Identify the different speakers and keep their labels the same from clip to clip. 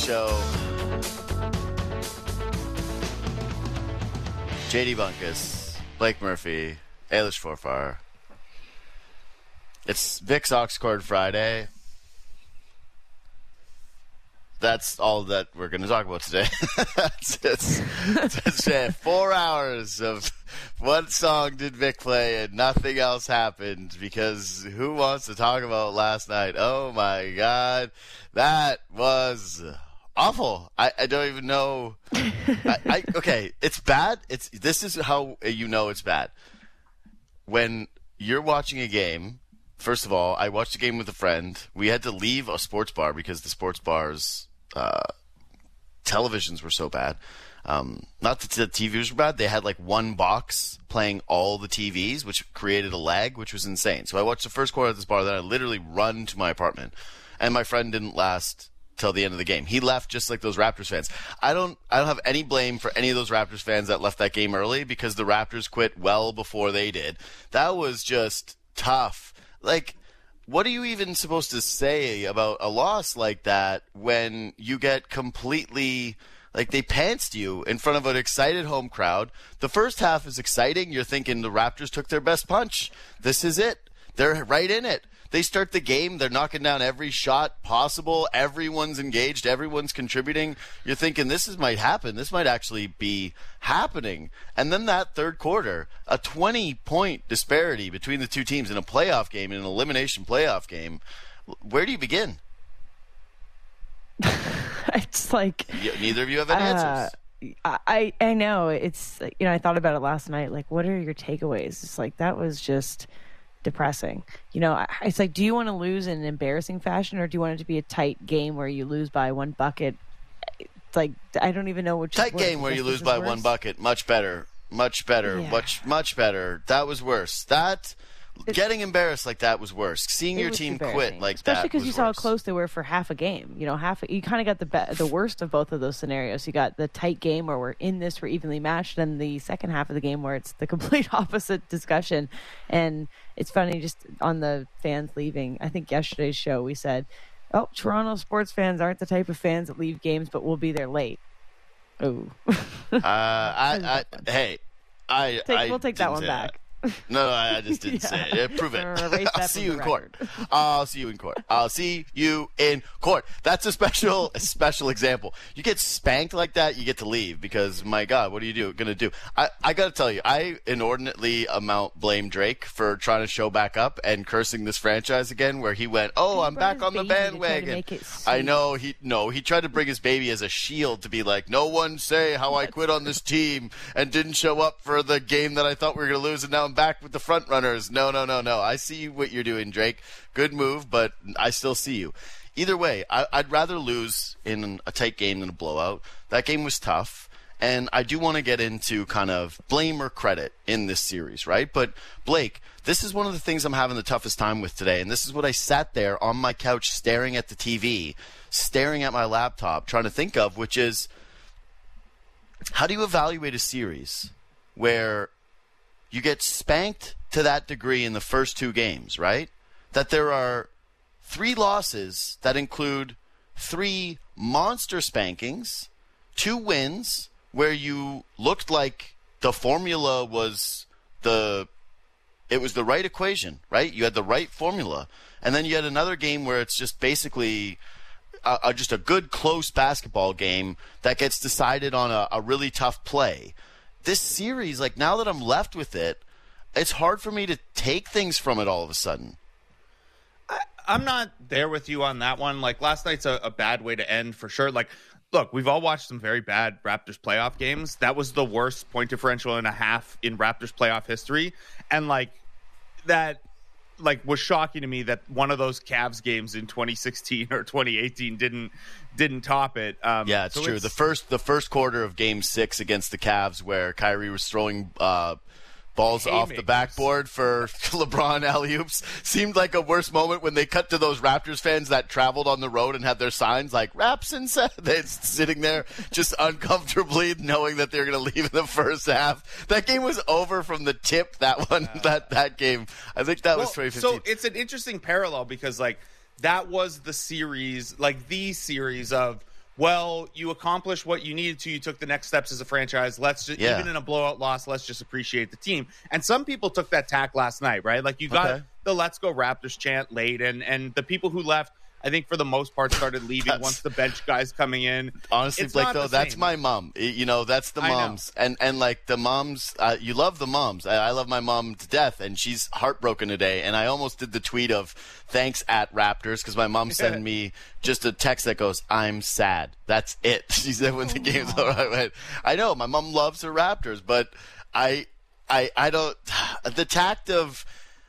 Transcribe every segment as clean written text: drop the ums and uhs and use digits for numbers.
Speaker 1: Show. JD Bunkus, Blake Murphy, Ailish Forfar. It's Vic's Oxcord Friday. That's all that we're going to talk about today. it's 4 hours of what song did Vic play and nothing else happened, because who wants to talk about last night? Oh my God. That was awful. I don't even know. Okay, it's bad. This is how you know it's bad. When you're watching a game, first of all, I watched a game with a friend. We had to leave a sports bar because the sports bar's televisions were so bad. Not that the TVs were bad. They had like one box playing all the TVs, which created a lag, which was insane. So I watched the first quarter of this bar, then I literally run to my apartment. And my friend didn't last till the end of the game. He left just like those Raptors fans. I don't have any blame for any of those Raptors fans that left that game early, because the Raptors quit well before they did. That was just tough. Like, what are you even supposed to say about a loss like that when you get completely, like, they pantsed you in front of an excited home crowd? The first half is exciting. You're thinking the Raptors took their best punch. This is it. They're right in it. They start the game. They're knocking down every shot possible. Everyone's engaged. Everyone's contributing. You're thinking this might happen. This might actually be happening. And then that third quarter, a 20-point disparity between the two teams in a playoff game, in an elimination playoff game. Where do you begin?
Speaker 2: It's like
Speaker 1: neither of you have any answers.
Speaker 2: I know. It's, I thought about it last night. Like, what are your takeaways? It's like, that was just depressing. It's like, do you want to lose in an embarrassing fashion, or do you want it to be a tight game where you lose by one bucket? It's like, I don't even know which.
Speaker 1: Tight game where you lose by one bucket. Much better. Much better. Yeah. Much better. That was worse. Getting embarrassed like that was worse. Seeing your team quit like that,
Speaker 2: especially because you saw how close they were for half a game. You kind of got the worst of both of those scenarios. You got the tight game where we're evenly matched, and the second half of the game where it's the complete opposite discussion. And it's funny, just on the fans leaving. I think yesterday's show we said, "Oh, Toronto sports fans aren't the type of fans that leave games, but we'll be there late." Oh,
Speaker 1: we'll take
Speaker 2: that one back.
Speaker 1: No, I just didn't say it. Prove it. I'll see you in court. I'll see you in court. I'll see you in court. That's a special example. You get spanked like that, you get to leave, because, my God, what are you going to do? I got to tell you, I inordinately blame Drake for trying to show back up and cursing this franchise again, where he went, I'm back on the bandwagon. I know. He tried to bring his baby as a shield to be like, no one say how I quit on this team and didn't show up for the game that I thought we were going to lose, and now I'm back with the front runners. No. I see what you're doing, Drake. Good move, but I still see you. Either way, I'd rather lose in a tight game than a blowout. That game was tough, and I do want to get into kind of blame or credit in this series, right? But, Blake, this is one of the things I'm having the toughest time with today, and this is what I sat there on my couch staring at the TV, staring at my laptop, trying to think of, which is, how do you evaluate a series where you get spanked to that degree in the first two games, right? That there are 3 losses that include 3 monster spankings, 2 wins where you looked like the formula was the right equation, right? You had the right formula. And then you had another game where it's just basically just a good, close basketball game that gets decided on a really tough play. This series, like, now that I'm left with it, it's hard for me to take things from it all of a sudden.
Speaker 3: I'm not there with you on that one. Like, last night's a bad way to end for sure. Like, look, we've all watched some very bad Raptors playoff games. That was the worst point differential and a half in Raptors playoff history. And, that was shocking to me that one of those Cavs games in 2016 or 2018 didn't top it.
Speaker 1: Yeah, it's true. The first quarter of Game 6 against the Cavs, where Kyrie was throwing balls off the backboard for LeBron alley-oops, seemed like a worse moment when they cut to those Raptors fans that traveled on the road and had their signs like Raps and they're sitting there just uncomfortably knowing that they're going to leave in the first half. That game was over from the tip, that one, that game. I think that was 2015.
Speaker 3: So it's an interesting parallel because, that was the series, the series of well, you accomplished what you needed to. You took the next steps as a franchise. Let's just, even in a blowout loss, let's just appreciate the team. And some people took that tack last night, right? Like you got the Let's Go Raptors chant late, and the people who left, I think for the most part, started leaving once the bench guys coming in.
Speaker 1: Honestly, Blake, though, that's my mom. You know, that's the moms. And like the moms, you love the moms. I love my mom to death, and she's heartbroken today. And I almost did the tweet of thanks at Raptors because my mom sent me just a text that goes, I'm sad. That's it. She said when the game's over. I went, I know, my mom loves her Raptors, but I don't, the tact of,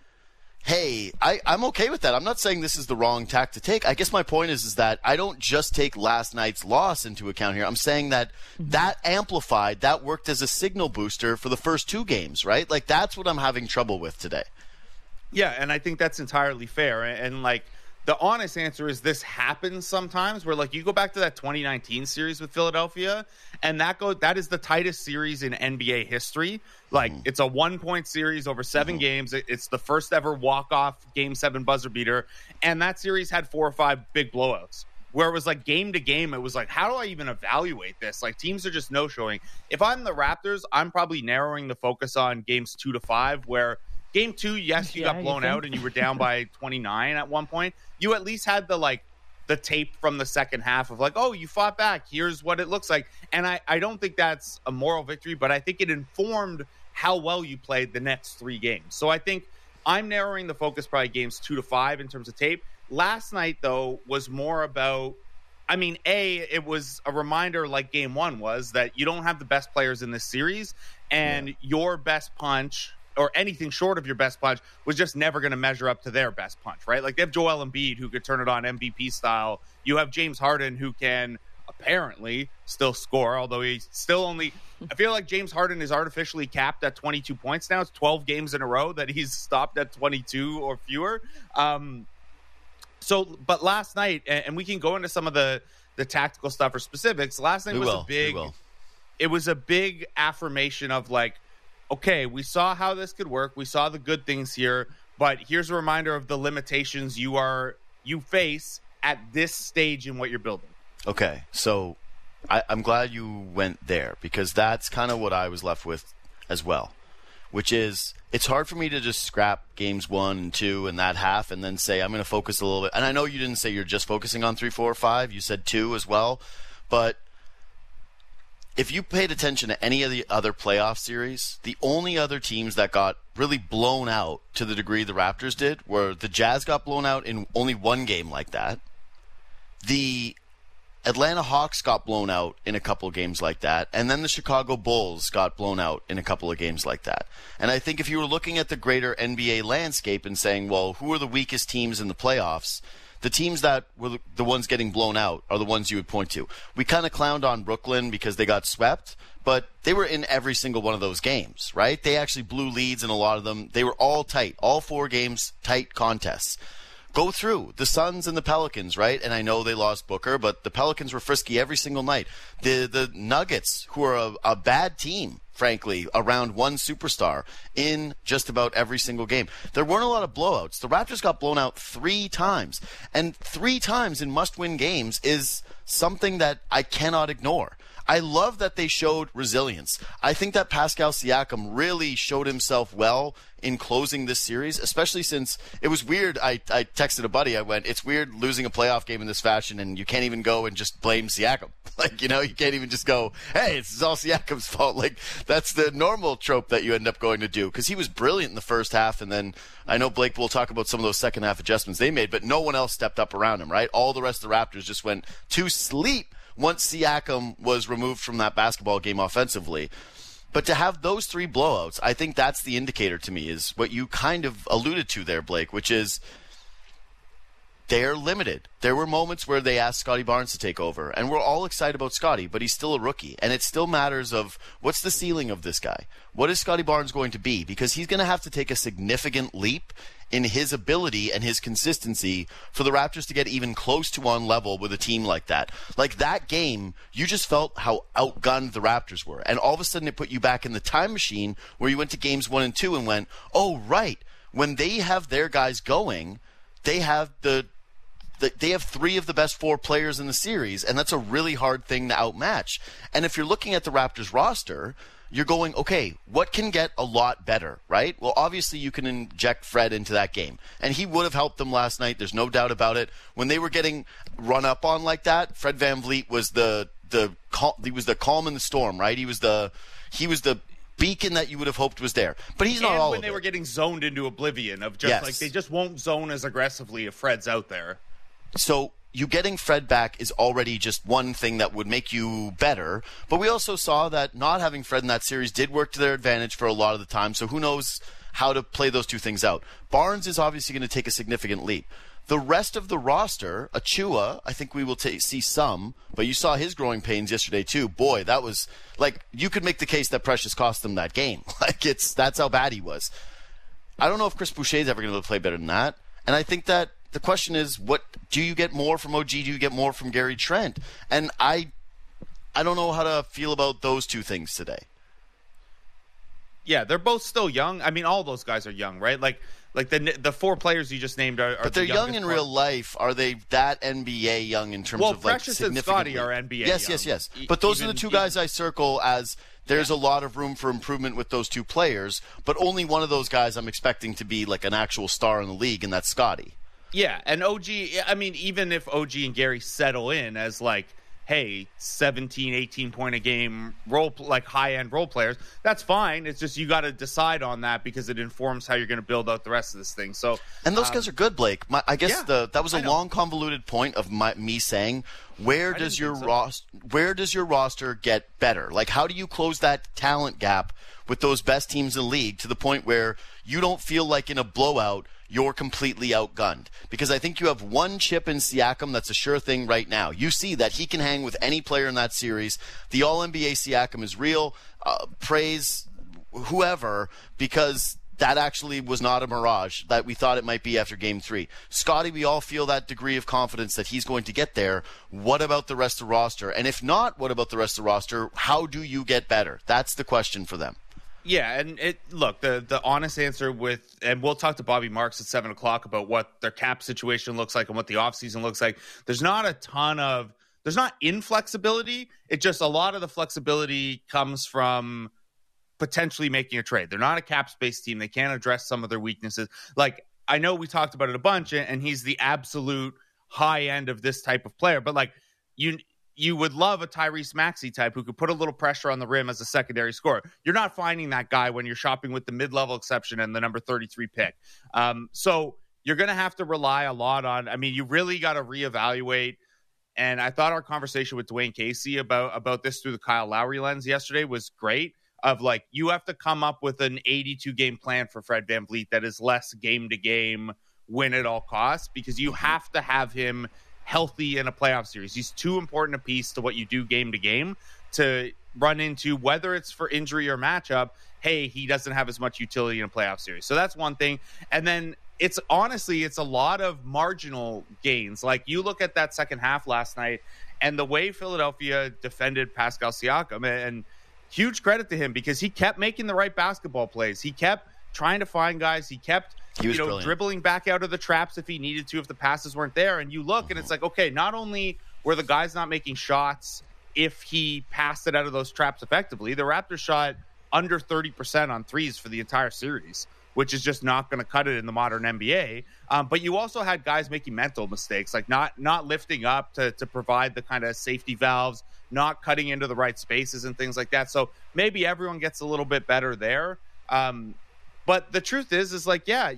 Speaker 1: hey, I'm okay with that. I'm not saying this is the wrong tack to take. I guess my point is that I don't just take last night's loss into account here. I'm saying that that amplified, that worked as a signal booster for the first two games, right? Like, that's what I'm having trouble with today.
Speaker 3: Yeah, and I think that's entirely fair. And like, the honest answer is this happens sometimes where, like, you go back to that 2019 series with Philadelphia, and that is the tightest series in NBA history. Like, it's a 1-point series over 7 games. It's the first ever walk-off Game 7 buzzer beater, and that series had 4 or 5 big blowouts where it was like game to game. It was like, how do I even evaluate this? Like, teams are just no-showing. If I'm the Raptors, I'm probably narrowing the focus on games 2 to 5, where Game 2, yes, you got blown out and you were down by 29 at one point. You at least had the tape from the second half of like, oh, you fought back. Here's what it looks like. And I don't think that's a moral victory, but I think it informed how well you played the next 3 games. So I think I'm narrowing the focus probably games 2 to 5 in terms of tape. Last night, though, was more about, I mean, it was a reminder like Game 1 was that you don't have the best players in this series, and your best punch or anything short of your best punch was just never going to measure up to their best punch, right? Like, they have Joel Embiid who could turn it on MVP style. You have James Harden who can apparently still score, although he's still only, I feel like James Harden is artificially capped at 22 points now. It's 12 games in a row that he's stopped at 22 or fewer. But last night, and we can go into some of the tactical stuff or specifics. Last night was a big affirmation of like, okay, we saw how this could work. We saw the good things here, but here's a reminder of the limitations you face at this stage in what you're building.
Speaker 1: Okay, so I'm glad you went there because that's kind of what I was left with as well, which is it's hard for me to just scrap games 1 and 2 and that half and then say I'm going to focus a little bit. And I know you didn't say you're just focusing on 3, 4, 5. You said 2 as well, but if you paid attention to any of the other playoff series, the only other teams that got really blown out to the degree the Raptors did were the Jazz got blown out in only one game like that. The Atlanta Hawks got blown out in a couple of games like that. And then the Chicago Bulls got blown out in a couple of games like that. And I think if you were looking at the greater NBA landscape and saying, well, who are the weakest teams in the playoffs? The teams that were the ones getting blown out are the ones you would point to. We kind of clowned on Brooklyn because they got swept, but they were in every single one of those games, right? They actually blew leads in a lot of them. They were all tight. All 4 games, tight contests. Go through the Suns and the Pelicans, right? And I know they lost Booker, but the Pelicans were frisky every single night. The Nuggets, who are a bad team, frankly, around one superstar in just about every single game. There weren't a lot of blowouts. The Raptors got blown out 3 times. And 3 times in must-win games is something that I cannot ignore. I love that they showed resilience. I think that Pascal Siakam really showed himself well in closing this series, especially since it was weird. I texted a buddy. I went, it's weird losing a playoff game in this fashion, and you can't even go and just blame Siakam. Like, you can't even just go, hey, it's all Siakam's fault. Like, that's the normal trope that you end up going to do, because he was brilliant in the first half, and then I know Blake will talk about some of those second half adjustments they made, but no one else stepped up around him, right? All the rest of the Raptors just went to sleep once Siakam was removed from that basketball game offensively. But to have those 3 blowouts, I think that's the indicator to me, is what you kind of alluded to there, Blake, which is they're limited. There were moments where they asked Scotty Barnes to take over, and we're all excited about Scotty, but he's still a rookie, and it still matters of what's the ceiling of this guy? What is Scotty Barnes going to be? Because he's going to have to take a significant leap in his ability and his consistency for the Raptors to get even close to on level with a team like that. Like that game, you just felt how outgunned the Raptors were. And all of a sudden it put you back in the time machine where you went to games 1 and 2 and went, oh, right, when they have their guys going, they have the they have 3 of the best 4 players in the series, and that's a really hard thing to outmatch. And if you're looking at the Raptors roster, you're going, okay, what can get a lot better, right? Well, obviously you can inject Fred into that game, and he would have helped them last night. There's no doubt about it. When they were getting run up on like that, Fred VanVleet was the calm in the storm, right? He was the beacon that you would have hoped was there, but he's not all of it.
Speaker 3: And when they were getting zoned into oblivion of just like they just won't zone as aggressively if Fred's out there.
Speaker 1: So you getting Fred back is already just one thing that would make you better. But we also saw that not having Fred in that series did work to their advantage for a lot of the time. So who knows how to play those two things out. Barnes is obviously going to take a significant leap. The rest of the roster, Achua, I think we will see some, but you saw his growing pains yesterday too. Boy, that was like, you could make the case that Precious cost them that game. That's how bad he was. I don't know if Chris Boucher is ever going to play better than that. And I think that the question is, what do you get more from OG? Do you get more from Gary Trent? And I don't know how to feel about those two things today.
Speaker 3: Yeah, they're both still young. I mean, all those guys are young, right? Like the 4 players you just named are
Speaker 1: but they're young in real life. Are they that NBA young in terms of like
Speaker 3: Precious and Scotty are NBA
Speaker 1: yes,
Speaker 3: young.
Speaker 1: yes. But those are the 2 guys I circle as there's a lot of room for improvement with those 2 players, but only one of those guys I'm expecting to be like an actual star in the league, and that's Scotty.
Speaker 3: Yeah, and OG, I mean, even if OG and Gary settle in as like, hey, 17, 18 point a game high-end role players, that's fine. It's just you got to decide on that because it informs how you're going to build out the rest of this thing. So,
Speaker 1: and those guys are good, Blake. I guess that was a long, convoluted point of me saying, where does your roster get better? Like, how do you close that talent gap with those best teams in the league to the point where you don't feel like in a blowout you're completely outgunned? Because I think you have one chip in Siakam that's a sure thing right now. You see that he can hang with any player in that series. The All-NBA Siakam is real. Praise whoever, because that actually was not a mirage that we thought it might be after Game 3. Scotty, we all feel that degree of confidence that he's going to get there. What about the rest of the roster? And if not, what about the rest of the roster? How do you get better? That's the question for them.
Speaker 3: Yeah, and look, the honest answer and we'll talk to Bobby Marks at 7 o'clock about what their cap situation looks like and what the offseason looks like. There's not inflexibility. It just, a lot of the flexibility comes from potentially making a trade. They're not a cap space team. They can't address some of their weaknesses. Like, I know we talked about it a bunch, and he's the absolute high end of this type of player, but like, you would love a Tyrese Maxey type who could put a little pressure on the rim as a secondary scorer. You're not finding that guy when you're shopping with the mid-level exception and the number 33 pick. So you're going to have to rely a lot on, I mean, you really got to reevaluate. And I thought our conversation with Dwayne Casey about this through the Kyle Lowry lens yesterday was great. Of like, you have to come up with an 82-game plan for Fred VanVleet that is less game-to-game, win at all costs, because you have to have him healthy in a playoff series. He's too important a piece to what you do game to game to run into, whether it's for injury or matchup, hey, he doesn't have as much utility in a playoff series. So that's one thing. And then it's a lot of marginal gains. Like, you look at that second half last night and the way Philadelphia defended Pascal Siakam, and huge credit to him because he kept making the right basketball plays. He kept trying to find guys. He kept dribbling back out of the traps if he needed to, if the passes weren't there. And you look and it's like, okay, not only were the guys not making shots if he passed it out of those traps effectively, the Raptors shot under 30% on threes for the entire series, which is just not going to cut it in the modern NBA. But you also had guys making mental mistakes, like not lifting up to provide the kind of safety valves, not cutting into the right spaces and things like that. So maybe everyone gets a little bit better there. But the truth is like, yeah,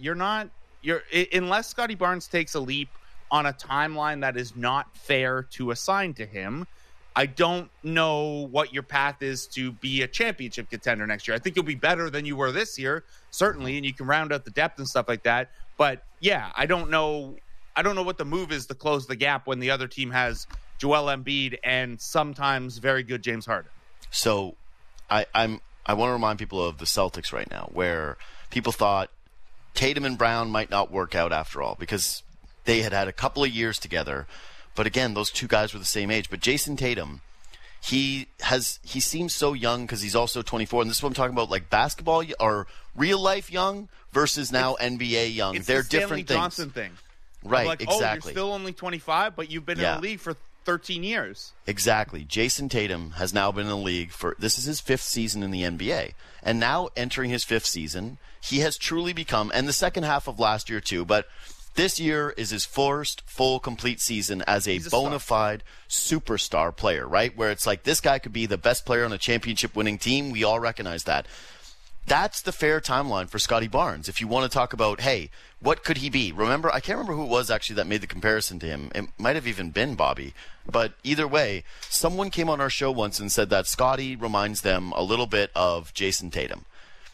Speaker 3: unless Scotty Barnes takes a leap on a timeline that is not fair to assign to him, I don't know what your path is to be a championship contender next year. I think you'll be better than you were this year, certainly, and you can round out the depth and stuff like that. But yeah, I don't know what the move is to close the gap when the other team has Joel Embiid and sometimes very good James Harden.
Speaker 1: So I want to remind people of the Celtics right now, where people thought Tatum and Brown might not work out after all because they had a couple of years together. But again, those two guys were the same age. But Jason Tatum, he seems so young because he's also 24. And this is what I'm talking about, like basketball or real life young versus now NBA young.
Speaker 3: It's
Speaker 1: They're
Speaker 3: the Stanley
Speaker 1: different things.
Speaker 3: Johnson thing.
Speaker 1: Right,
Speaker 3: like,
Speaker 1: exactly.
Speaker 3: Oh, you're still only 25, but you've been in the league for 13 years.
Speaker 1: Exactly. Jason Tatum has now been in the league this is his 5th season in the NBA. And now entering his 5th season, he has truly become, and the second half of last year too, but this year is his first full complete season as a bona fide superstar player, right? Where it's like, this guy could be the best player on a championship winning team. We all recognize that. That's the fair timeline for Scottie Barnes. If you want to talk about, hey, what could he be? Remember, I can't remember who it was actually that made the comparison to him. It might have even been Bobby. But either way, someone came on our show once and said that Scottie reminds them a little bit of Jason Tatum.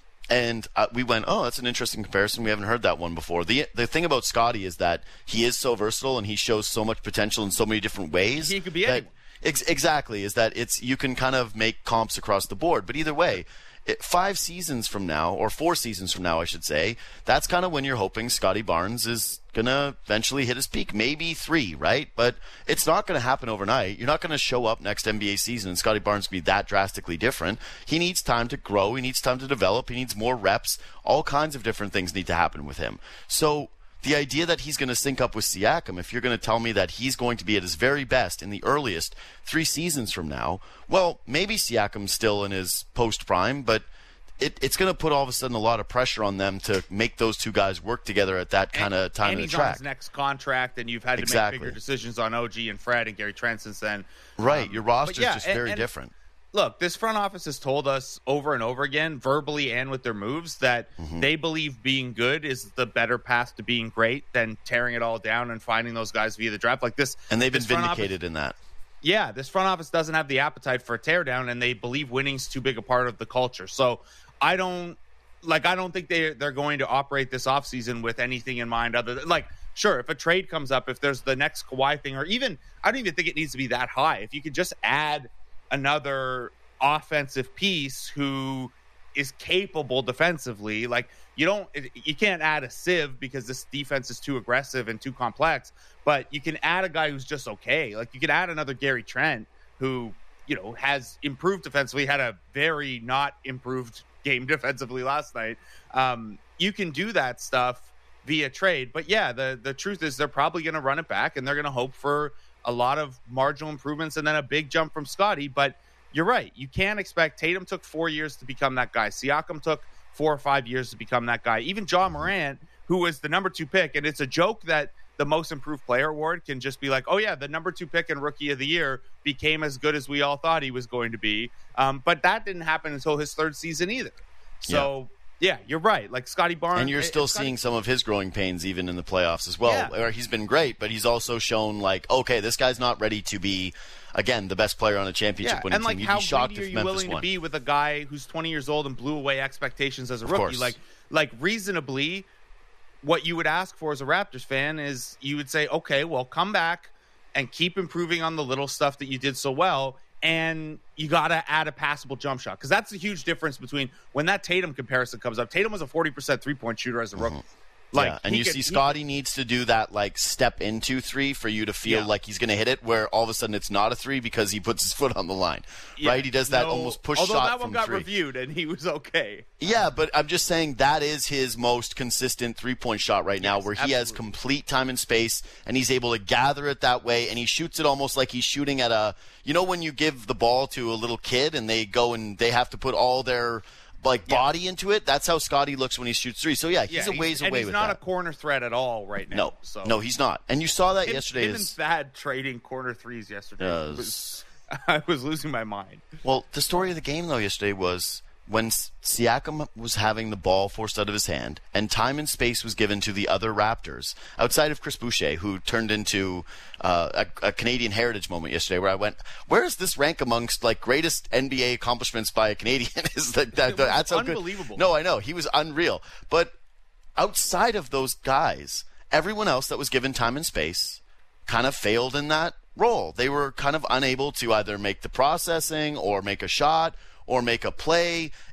Speaker 1: And we went, oh, that's an interesting comparison. We haven't heard that one before. The thing about Scottie is that he is so versatile and he shows so much potential in so many different ways.
Speaker 3: He could be anyone.
Speaker 1: Exactly, is that you can kind of make comps across the board. But either way, 5 seasons from now, or 4 seasons from now, I should say, that's kind of when you're hoping Scottie Barnes is going to eventually hit his peak. Maybe 3, right? But it's not going to happen overnight. You're not going to show up next NBA season and Scottie Barnes be that drastically different. He needs time to grow. He needs time to develop. He needs more reps. All kinds of different things need to happen with him. So the idea that he's going to sync up with Siakam, if you're going to tell me that he's going to be at his very best in the earliest 3 seasons from now, well, maybe Siakam's still in his post-prime, but it's going to put all of a sudden a lot of pressure on them to make those two guys work together at that kind of time in the track.
Speaker 3: And he's on his next contract, and you've had to make bigger decisions on OG and Fred and Gary Trent since then.
Speaker 1: Right, your roster's just very different.
Speaker 3: Look, this front office has told us over and over again, verbally and with their moves, that they believe being good is the better path to being great than tearing it all down and finding those guys via the draft. Like this,
Speaker 1: and they've been vindicated in that.
Speaker 3: Yeah, this front office doesn't have the appetite for a teardown, and they believe winning's too big a part of the culture. So I don't think they're going to operate this offseason with anything in mind other than, like, sure, if a trade comes up, if there's the next Kawhi thing, or even, I don't even think it needs to be that high. If you could just add another offensive piece who is capable defensively, like, you can't add a sieve because this defense is too aggressive and too complex, but you can add a guy who's just okay. Like, you could add another Gary Trent who, has improved defensively, had a very not improved game defensively last night. You can do that stuff via trade, but yeah, the truth is they're probably going to run it back and they're going to hope for a lot of marginal improvements and then a big jump from Scottie. But you're right. You can't expect. Tatum took 4 years to become that guy. Siakam took 4 or 5 years to become that guy. Even Ja Morant, who was the number 2 pick, and it's a joke that the most improved player award can just be like, oh yeah, the number 2 pick and rookie of the year became as good as we all thought he was going to be. But that didn't happen until his 3rd season either. So yeah, you're right. Like Scottie Barnes.
Speaker 1: And you're still seeing some of his growing pains even in the playoffs as well. Yeah. Where he's been great, but he's also shown like, okay, this guy's not ready to be, again, the best player on a championship winning team.
Speaker 3: You'd be shocked if Memphis won. How greedy are you willing to be with a guy who's 20 years old and blew away expectations as a rookie? Like reasonably, what you would ask for as a Raptors fan is you would say, okay, well, come back and keep improving on the little stuff that you did so well, and you got to add a passable jump shot. Because that's a huge difference between when that Tatum comparison comes up. Tatum was a 40% three-point shooter as a rookie.
Speaker 1: And you see Scottie needs to do that, like, step into 3 for you to feel like he's going to hit it, where all of a sudden it's not a 3 because he puts his foot on the line, right? He does that almost push shot from 3.
Speaker 3: Although that one got reviewed, and he was okay.
Speaker 1: Yeah, but I'm just saying that is his most consistent three-point shot right now, where he has complete time and space, and he's able to gather it that way, and he shoots it almost like he's shooting at a, when you give the ball to a little kid, and they go and they have to put all their body into it. That's how Scottie looks when he shoots 3. So he's a ways away with that.
Speaker 3: He's not a corner threat at all right now.
Speaker 1: No, he's not. And you saw that yesterday.
Speaker 3: Him and Thad trading corner threes yesterday. I was losing my mind.
Speaker 1: Well, the story of the game though yesterday was when Siakam was having the ball forced out of his hand and time and space was given to the other Raptors, outside of Chris Boucher, who turned into a Canadian heritage moment yesterday, where I went, where is this rank amongst greatest NBA accomplishments by a Canadian? That's how
Speaker 3: unbelievable.
Speaker 1: Good. No, I know. He was unreal. But outside of those guys, everyone else that was given time and space kind of failed in that role. They were kind of unable to either make the processing or make a shot or make a play,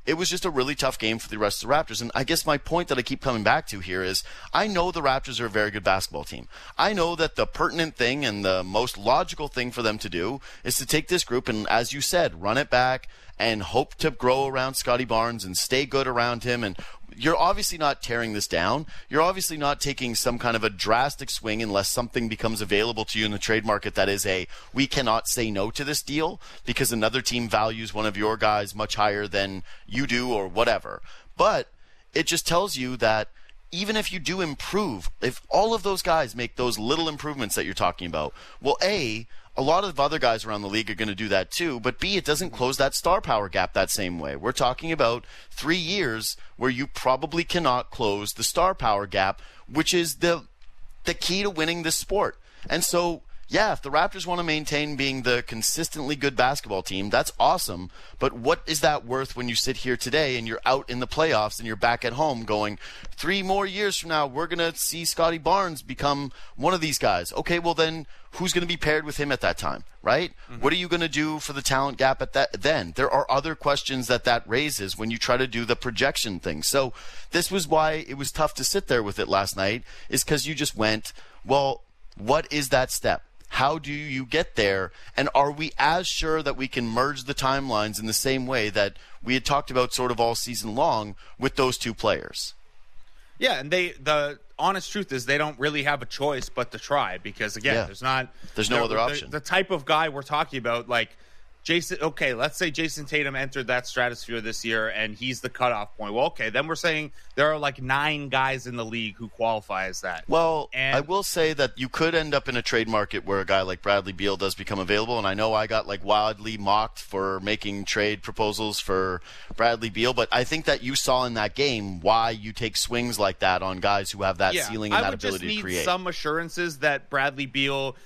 Speaker 1: it was just a really tough game for the rest of the Raptors. And I guess my point that I keep coming back to here is I know the Raptors are a very good basketball team. I know that the pertinent thing and the most logical thing for them to do is to take this group and, as you said, run it back and hope to grow around Scotty Barnes and stay good around him. And you're obviously not tearing this down. You're obviously not taking some kind of a drastic swing unless something becomes available to you in the trade market that is we cannot say no to this deal because another team values one of your guys much higher than you do or whatever. But it just tells you that even if you do improve, if all of those guys make those little improvements that you're talking about, well, a lot of other guys around the league are going to do that too, but B, it doesn't close that star power gap that same way. We're talking about 3 years where you probably cannot close the star power gap, which is the key to winning this sport. And so, yeah, if the Raptors want to maintain being the consistently good basketball team, that's awesome. But what is that worth when you sit here today and you're out in the playoffs and you're back at home going, 3 more years from now, we're going to see Scotty Barnes become one of these guys. Okay, well then, who's going to be paired with him at that time, right? Mm-hmm. What are you going to do for the talent gap at that then? There are other questions that raises when you try to do the projection thing. So this was why it was tough to sit there with it last night, is because you just went, well, what is that step? How do you get there? And are we as sure that we can merge the timelines in the same way that we had talked about sort of all season long with those two players?
Speaker 3: Yeah, and the honest truth is they don't really have a choice but to try because, again, there's no other option. The type of guy we're talking about, like Jason, okay, let's say Jason Tatum entered that stratosphere this year and he's the cutoff point. Well, okay, then we're saying there are like 9 guys in the league who qualify as that.
Speaker 1: Well, I will say that you could end up in a trade market where a guy like Bradley Beal does become available, and I know I got like wildly mocked for making trade proposals for Bradley Beal, but I think that you saw in that game why you take swings like that on guys who have that ceiling and that ability to create.
Speaker 3: I would just need some assurances that Bradley Beal,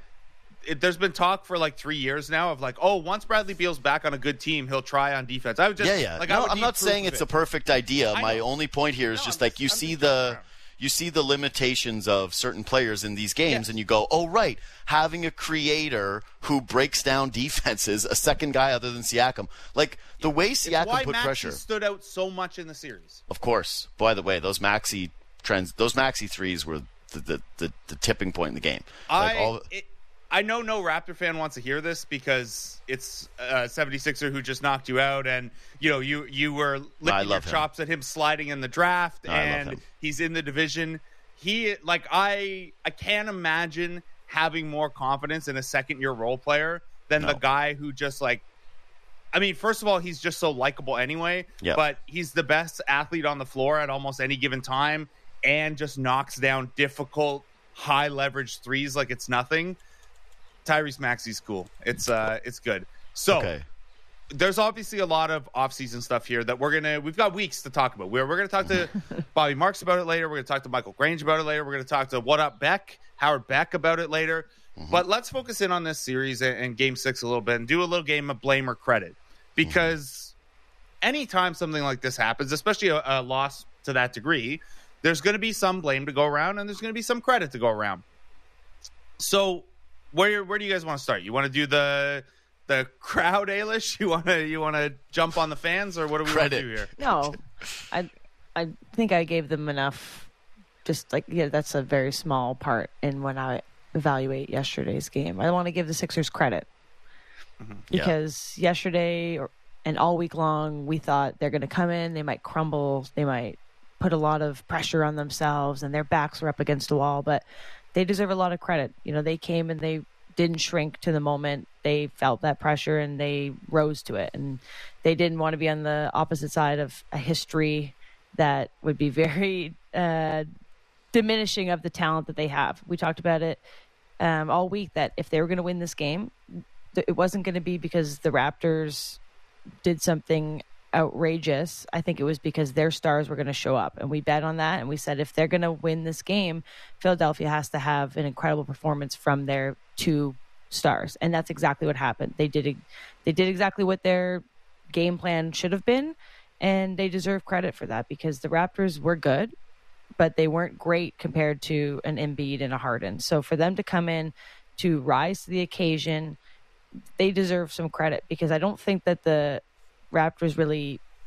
Speaker 3: there's been talk for like 3 years now of like, oh, once Bradley Beal's back on a good team, he'll try on defense. I would just
Speaker 1: I'm not saying it's a perfect idea. My only point here is just like you see the limitations of certain players in these games, and you go, oh right, having a creator who breaks down defenses, a second guy other than Siakam, like the way Siakam put pressure,
Speaker 3: stood out so much in the series.
Speaker 1: Of course. By the way, those maxi threes were the tipping point in the game.
Speaker 3: I know no Raptor fan wants to hear this because it's a 76er who just knocked you out, and you were licking your chops at him sliding in the draft, and he's in the division. I can't imagine having more confidence in a second-year role player than the guy who just first of all, he's just so likable anyway, but he's the best athlete on the floor at almost any given time and just knocks down difficult, high-leverage threes like it's nothing. Tyrese Maxey's cool. It's good. So there's obviously a lot of off-season stuff here that we've got weeks to talk about. We're going to talk to Bobby Marks about it later. We're going to talk to Michael Grange about it later. We're going to talk to Howard Beck about it later. Mm-hmm. But let's focus in on this series and Game 6 a little bit and do a little game of blame or credit. Because anytime something like this happens, especially a loss to that degree, there's going to be some blame to go around and there's going to be some credit to go around. So where do you guys want to start? You want to do the crowd, Ailish? You want to jump on the fans, or what do we want to do here?
Speaker 2: No, I think I gave them enough. Just that's a very small part in when I evaluate yesterday's game. I want to give the Sixers credit because yesterday and all week long we thought they're going to come in, they might crumble, they might put a lot of pressure on themselves, and their backs were up against the wall, but they deserve a lot of credit. They came and they didn't shrink to the moment. They felt that pressure and they rose to it. And they didn't want to be on the opposite side of a history that would be very diminishing of the talent that they have. We talked about it all week that if they were going to win this game, it wasn't going to be because the Raptors did something outrageous. I think it was because their stars were going to show up, and we bet on that, and we said if they're going to win this game, Philadelphia has to have an incredible performance from their 2 stars, and that's exactly what happened. They did exactly what their game plan should have been, and they deserve credit for that because the Raptors were good, but they weren't great compared to an Embiid and a Harden. So for them to come in to rise to the occasion, they deserve some credit because I don't think that the Raptors really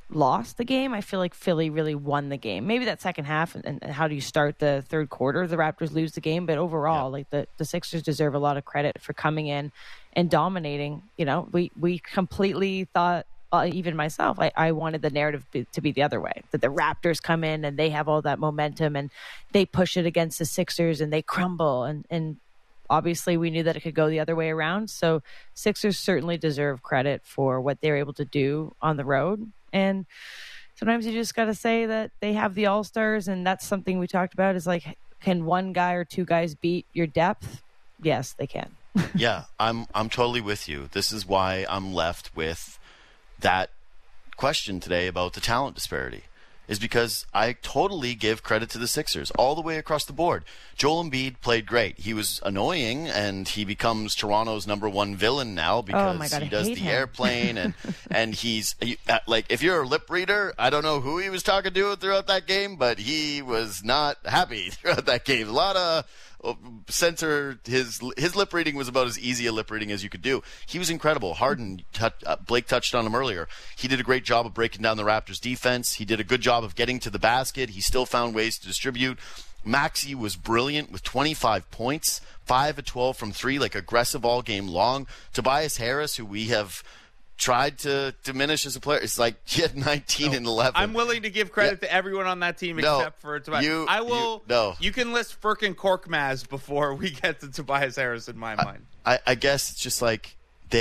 Speaker 2: lost the game. I feel like Philly really won the game. Maybe that second half and how do you start the third quarter, the Raptors lose the game. But overall, like the Sixers deserve a lot of credit for coming in and dominating. You know, we completely thought, even myself, I wanted the narrative to be the other way, that the Raptors come in and they have all that momentum and they push it against the Sixers and they crumble. And obviously we knew that it could go the other way around. So Sixers certainly deserve credit for what they're able to do on the road. And sometimes you just got to say that they have the all-stars, and that's something we talked about is like, can one guy or two guys beat your depth? Yes, they can.
Speaker 1: Yeah, I'm totally with you. This is why I'm left with that question today about the talent disparity, is because I totally give credit to the Sixers all the way across the board. Joel Embiid played great. He was annoying, and he becomes Toronto's number one villain now because he does the airplane, and he's like, if you're a lip reader, I don't know who he was talking to throughout that game, but he was not happy throughout that game. A lot of censor. His lip reading was about as easy a lip reading as you could do. He was incredible. Harden, Blake touched on him earlier. He did a great job of breaking down the Raptors defense. He did a good job of getting to the basket. He still found ways to distribute. Maxey was brilliant with 25 points, 5 of 12 from 3, like aggressive all game long. Tobias Harris, who we have tried to diminish as a player, it's like he had 19 and 11.
Speaker 3: I'm willing to give credit to everyone on that team except for Tobias. You can list Furkan Korkmaz before we get to Tobias Harris in my mind.
Speaker 1: I guess it's just like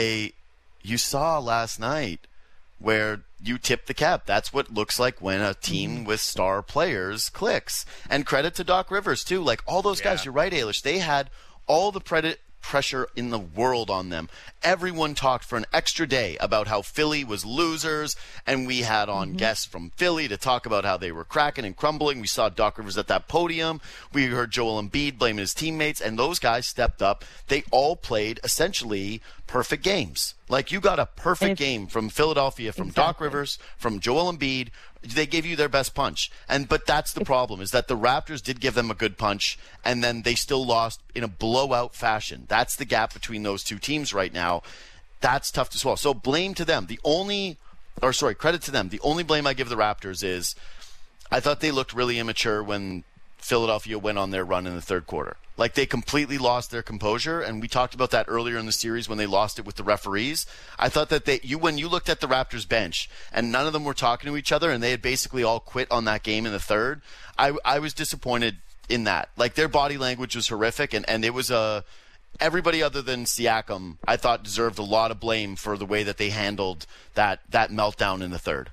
Speaker 1: you saw last night where you tip the cap. That's what it looks like when a team with star players clicks. And credit to Doc Rivers, too. Like, all those guys, you're right, Ailish, they had all the pressure in the world on them. Everyone talked for an extra day about how Philly was losers, and we had on guests from Philly to talk about how they were cracking and crumbling. We saw Doc Rivers at that podium. We heard Joel Embiid blaming his teammates, and those guys stepped up. They all played essentially perfect games. Like, you got a perfect game from Philadelphia, from Doc Rivers, from Joel Embiid. They gave you their best punch. But that's the problem, is that the Raptors did give them a good punch, and then they still lost in a blowout fashion. That's the gap between those two teams right now. That's tough to swallow. So blame to them. Credit to them. The only blame I give the Raptors is I thought they looked really immature when Philadelphia went on their run in the third quarter. Like, they completely lost their composure, and we talked about that earlier in the series when they lost it with the referees. I thought that when you looked at the Raptors bench and none of them were talking to each other and they had basically all quit on that game in the third, I was disappointed in that. Like, their body language was horrific, and it was everybody other than Siakam, I thought, deserved a lot of blame for the way that they handled that meltdown in the third.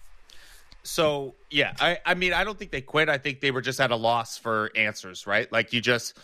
Speaker 3: So, yeah, I mean, I don't think they quit. I think they were just at a loss for answers, right? Like,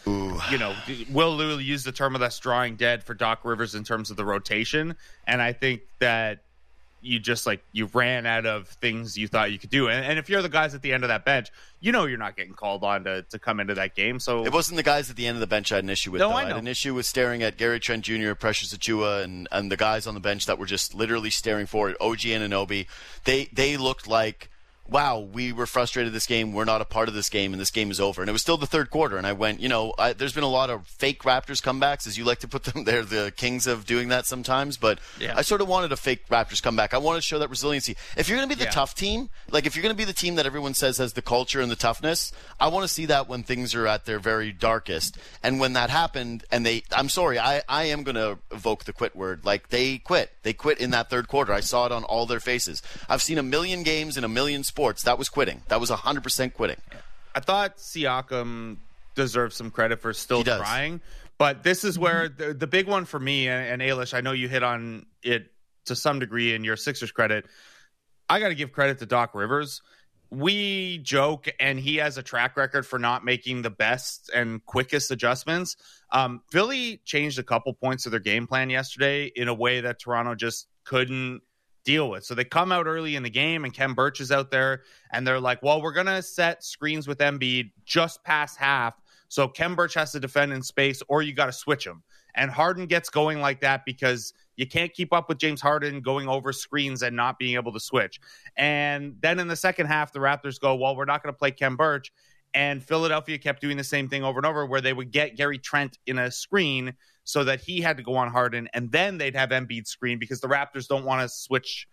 Speaker 3: Will Lou used the term of that's drawing dead for Doc Rivers in terms of the rotation. And I think that you ran out of things you thought you could do. And if you're the guys at the end of that bench, you're not getting called on to come into that game. So
Speaker 1: it wasn't the guys at the end of the bench I had an issue with, though. I had an issue with staring at Gary Trent Jr., Precious Achiuwa, and the guys on the bench that were just literally staring forward. OG Anunoby. They looked like, wow, we were frustrated this game. We're not a part of this game, and this game is over. And it was still the third quarter, and I went, there's been a lot of fake Raptors comebacks, as you like to put them. They're the kings of doing that sometimes, but I sort of wanted a fake Raptors comeback. I wanted to show that resiliency. If you're going to be the tough team, like if you're going to be the team that everyone says has the culture and the toughness, I want to see that when things are at their very darkest. And when that happened, and I'm sorry, I am going to evoke the quit word. Like, they quit. They quit in that third quarter. I saw it on all their faces. I've seen a million games in a million sports. That was quitting. That was 100% quitting.
Speaker 3: I thought Siakam deserves some credit for still trying, but this is where the big one for me, and Ailish, I know you hit on it to some degree in your Sixers credit. I got to give credit to Doc Rivers. We joke, and he has a track record for not making the best and quickest adjustments. Philly changed a couple points of their game plan yesterday in a way that Toronto just couldn't deal with. So they come out early in the game, and Kem Birch is out there, and they're like, well, we're going to set screens with Embiid just past half, so Kem Birch has to defend in space, or you got to switch him. And Harden gets going like that because you can't keep up with James Harden going over screens and not being able to switch. And then in the second half, the Raptors go, well, we're not going to play Kem Birch. And Philadelphia kept doing the same thing over and over, where they would get Gary Trent in a screen so that he had to go on Harden, and then they'd have Embiid screen because the Raptors don't want to switch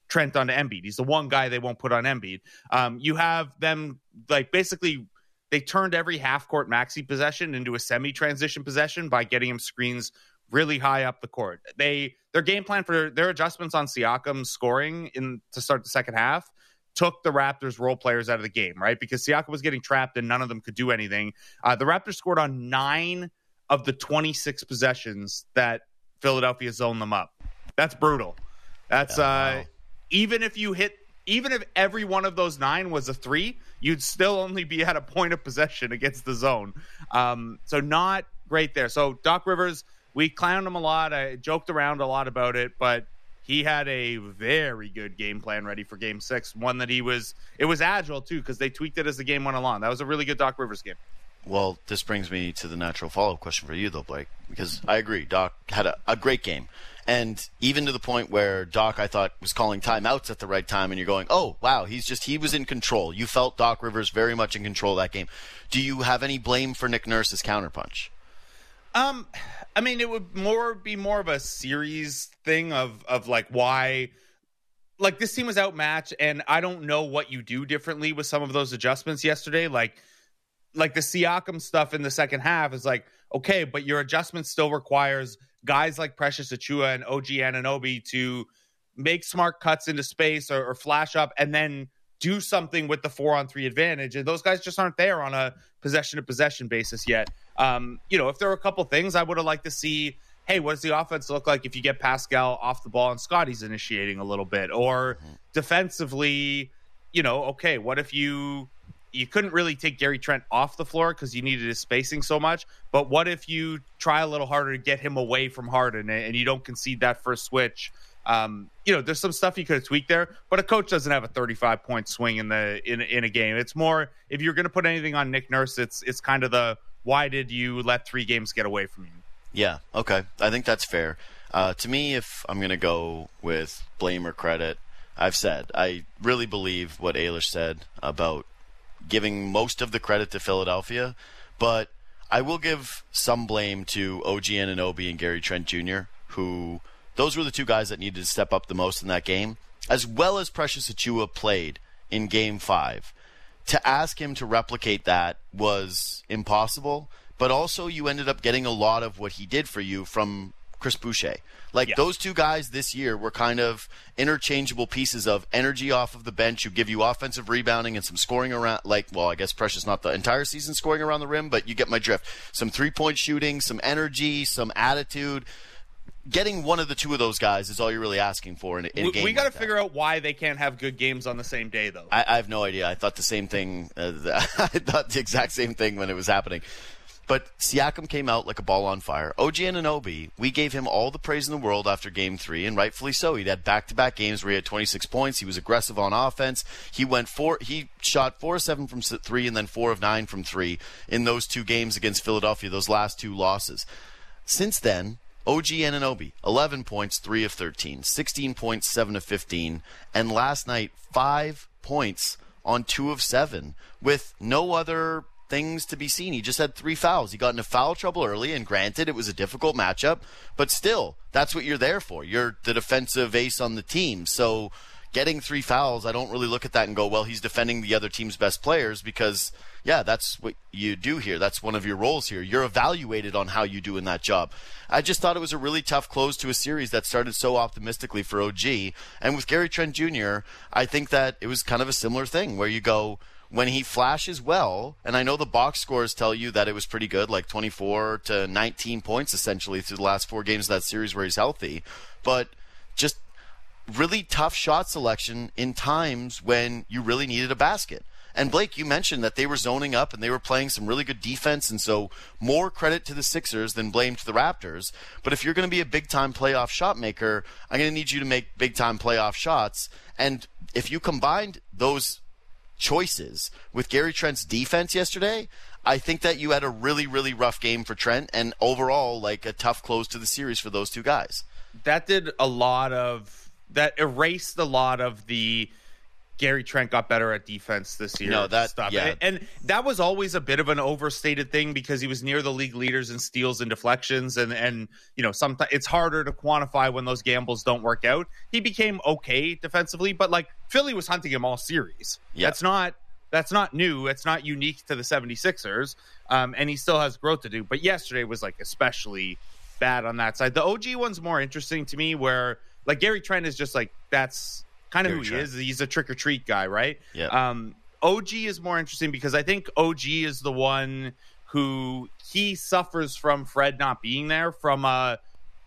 Speaker 3: Trent onto Embiid. He's the one guy they won't put on Embiid. You have them like basically they turned every half-court maxi possession into a semi-transition possession by getting him screens really high up the court. Their game plan for their adjustments on Siakam scoring to start the second half took the Raptors role players out of the game, right? Because Siakam was getting trapped and none of them could do anything. The Raptors scored on 9 of the 26 possessions that Philadelphia zoned them up. That's brutal. That's wow. Even if every one of those 9 was a 3, you'd still only be at a point of possession against the zone. So not great there. So Doc Rivers, we clowned him a lot. I joked around a lot about it, but he had a very good game plan ready for Game 6. One that it was agile too, because they tweaked it as the game went along. That was a really good Doc Rivers game.
Speaker 1: Well, this brings me to the natural follow-up question for you, though, Blake, because I agree. Doc had a great game. And even to the point where Doc, I thought, was calling timeouts at the right time, and you're going, oh, wow, he was in control. You felt Doc Rivers very much in control of that game. Do you have any blame for Nick Nurse's counterpunch?
Speaker 3: I mean, it would be more of a series thing of like why, like this team was outmatched, and I don't know what you do differently with some of those adjustments yesterday. Like the Siakam stuff in the second half is like, okay, but your adjustment still requires guys like Precious Achiuwa and OG Anunoby to make smart cuts into space or flash up and then do something with the 4-on-3 advantage. And those guys just aren't there on a possession-to-possession basis yet. If there were a couple things I would have liked to see, hey, what does the offense look like if you get Pascal off the ball and Scotty's initiating a little bit? Or defensively, okay, what if you couldn't really take Gary Trent off the floor because you needed his spacing so much, but what if you try a little harder to get him away from Harden and you don't concede that first switch? There's some stuff you could have tweaked there, but a coach doesn't have a 35-point swing in a game. It's more, if you're going to put anything on Nick Nurse, it's kind of the, why did you let 3 games get away from you?
Speaker 1: Yeah, okay. I think that's fair. To me, if I'm going to go with blame or credit, I've said, I really believe what Eilish said about giving most of the credit to Philadelphia, but I will give some blame to OG Anunoby and Gary Trent Jr., who those were the 2 guys that needed to step up the most in that game, as well as Precious Achiuwa played in Game 5. To ask him to replicate that was impossible, but also you ended up getting a lot of what he did for you from Chris Boucher. Those 2 guys this year were kind of interchangeable pieces of energy off of the bench who give you offensive rebounding and some scoring around, I guess Precious not the entire season scoring around the rim, but you get my drift. Some 3-point shooting, some energy, some attitude. Getting one of the 2 of those guys is all you're really asking for in a game.
Speaker 3: We got to figure out why they can't have good games on the same day, though.
Speaker 1: I have no idea. I thought the same thing. I thought the exact same thing when it was happening. But Siakam came out like a ball on fire. OG Anunoby, we gave him all the praise in the world after Game 3, and rightfully so. He'd had back-to-back games where he had 26 points. He was aggressive on offense. He shot 4 of 7 from 3 and then 4 of 9 from 3 in those 2 games against Philadelphia, those last 2 losses. Since then, OG Anunoby, 11 points, 3 of 13, 16 points, 7 of 15, and last night, 5 points on 2 of 7 with no other things to be seen. He just had 3 fouls. He got into foul trouble early, and granted, it was a difficult matchup, but still, that's what you're there for. You're the defensive ace on the team, so getting 3 fouls, I don't really look at that and go, well, he's defending the other team's best players because, yeah, that's what you do here. That's one of your roles here. You're evaluated on how you do in that job. I just thought it was a really tough close to a series that started so optimistically for OG. And with Gary Trent Jr., I think that it was kind of a similar thing where you go, when he flashes well, and I know the box scores tell you that it was pretty good, like 24 to 19 points essentially through the last 4 games of that series where he's healthy, but just really tough shot selection in times when you really needed a basket. And Blake, you mentioned that they were zoning up and they were playing some really good defense, and so more credit to the Sixers than blame to the Raptors. But if you're going to be a big-time playoff shot maker, I'm going to need you to make big-time playoff shots. And if you combined those choices with Gary Trent's defense yesterday, I think that you had a really, really rough game for Trent and overall like a tough close to the series for those 2 guys.
Speaker 3: That erased a lot of the Gary Trent got better at defense this year.
Speaker 1: No, that
Speaker 3: stuff.
Speaker 1: Yeah.
Speaker 3: And that was always a bit of an overstated thing because he was near the league leaders in steals and deflections, and sometimes it's harder to quantify when those gambles don't work out. He became okay defensively, but like Philly was hunting him all series.
Speaker 1: Yeah.
Speaker 3: That's not new. It's not unique to the 76ers, and he still has growth to do. But yesterday was like especially bad on that side. The OG one's more interesting to me, where like Gary Trent is just like that's kind of who he is. He's a trick or treat guy, right?
Speaker 1: Yeah.
Speaker 3: OG is more interesting because I think OG is the one who he suffers from Fred not being there, from how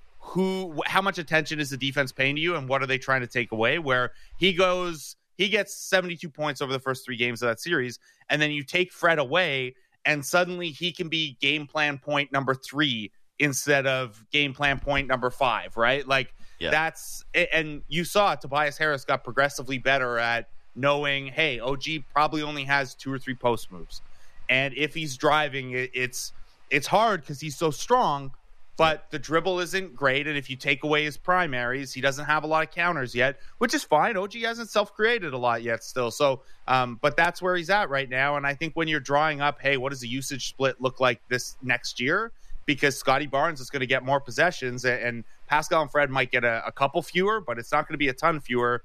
Speaker 3: much attention is the defense paying to you and what are they trying to take away, where he gets 72 points over the first 3 games of that series, and then you take Fred away and suddenly he can be game plan point number 3 instead of game plan point number 5, right? Like, that's, and you saw Tobias Harris got progressively better at knowing, hey, OG probably only has 2 or 3 post moves, and if he's driving, it's hard because he's so strong, but the dribble isn't great, and if you take away his primaries, he doesn't have a lot of counters yet, which is fine. OG hasn't self-created a lot yet still, so but that's where he's at right now, and I think when you're drawing up, hey, what does the usage split look like this next year? Because Scotty Barnes is going to get more possessions, and Pascal and Fred might get a couple fewer, but it's not going to be a ton fewer.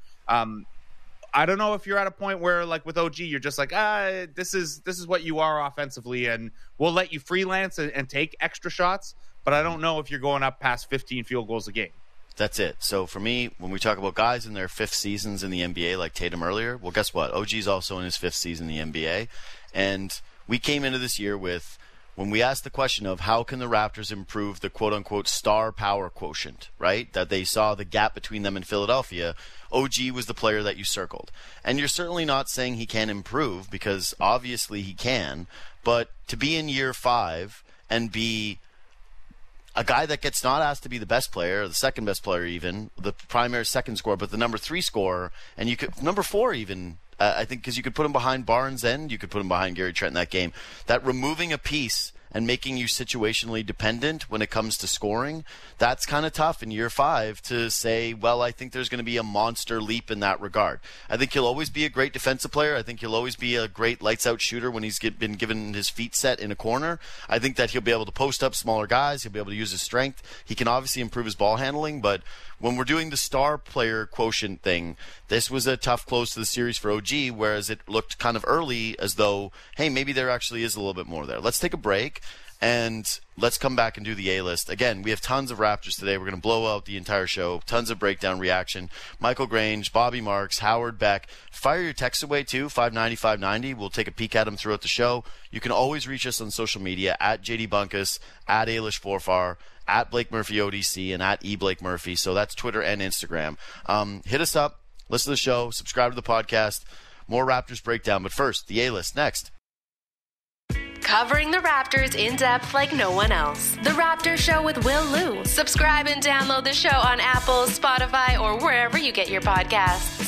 Speaker 3: I don't know if you're at a point where, like with OG, you're just like, this is what you are offensively, and we'll let you freelance and take extra shots. But I don't know if you're going up past 15 field goals a game.
Speaker 1: That's it. So for me, when we talk about guys in their 5th seasons in the NBA, like Tatum earlier, well, guess what? OG's also in his 5th season in the NBA, and we came into this year with, when we asked the question of how can the Raptors improve the quote-unquote star power quotient, right, that they saw the gap between them and Philadelphia, OG was the player that you circled. And you're certainly not saying he can improve, because obviously he can, but to be in year 5 and be a guy that gets not asked to be the best player, or the second best player even, the primary second scorer, but the number 3 scorer, and you could number 4 even, I think, because you could put him behind Barnes and you could put him behind Gary Trent in that game. That removing a piece and making you situationally dependent when it comes to scoring, that's kind of tough in year 5 to say, well, I think there's going to be a monster leap in that regard. I think he'll always be a great defensive player. I think he'll always be a great lights-out shooter when he's been given his feet set in a corner. I think that he'll be able to post up smaller guys. He'll be able to use his strength. He can obviously improve his ball handling, but when we're doing the star player quotient thing, this was a tough close to the series for OG, whereas it looked kind of early as though, hey, maybe there actually is a little bit more there. Let's take a break, and let's come back and do the A-list. Again, we have tons of Raptors today. We're going to blow out the entire show. Tons of breakdown reaction. Michael Grange, Bobby Marks, Howard Beck. Fire your texts away, too, 590-590. We'll take a peek at them throughout the show. You can always reach us on social media, at JD Bunkus, at Ailish Forfar, at Blake Murphy ODC, and at eBlakeMurphy. So that's Twitter and Instagram. Hit us up. Listen to the show. Subscribe to the podcast. More Raptors breakdown. But first, the A-list next.
Speaker 4: Covering the Raptors in depth like no one else. The Raptors Show with Will Liu. Subscribe and download the show on Apple, Spotify, or wherever you get your podcasts.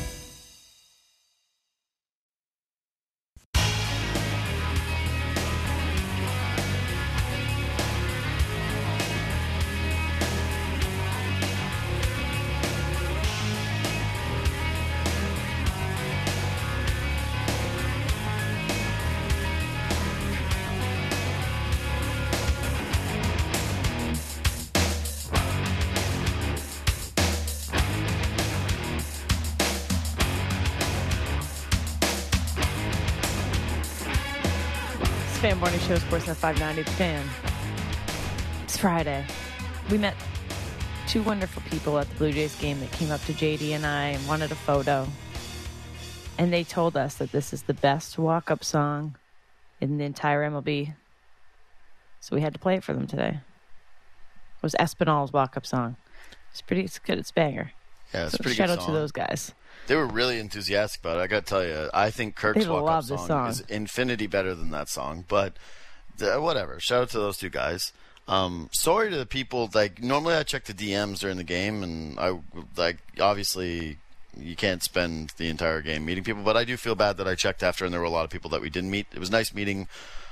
Speaker 2: Fan Morning Show, Sportsnet 590, The Fan. It's Friday. We met 2 wonderful people at the Blue Jays game that came up to JD and I and wanted a photo. And they told us that this is the best walk-up song in the entire MLB. So we had to play it for them today. It was Espinal's walk-up song. It's good. It's a banger.
Speaker 1: Yeah, it's
Speaker 2: so
Speaker 1: a pretty
Speaker 2: shout
Speaker 1: good
Speaker 2: out
Speaker 1: song.
Speaker 2: to those guys.
Speaker 1: They were really enthusiastic about it. I got to tell you, I think Kirk's walk-up song is infinity better than that song. But whatever. Shout out to those 2 guys. Sorry to the people. Like, normally I check the DMs during the game, and obviously you can't spend the entire game meeting people. But I do feel bad that I checked after, and there were a lot of people that we didn't meet. It was nice meeting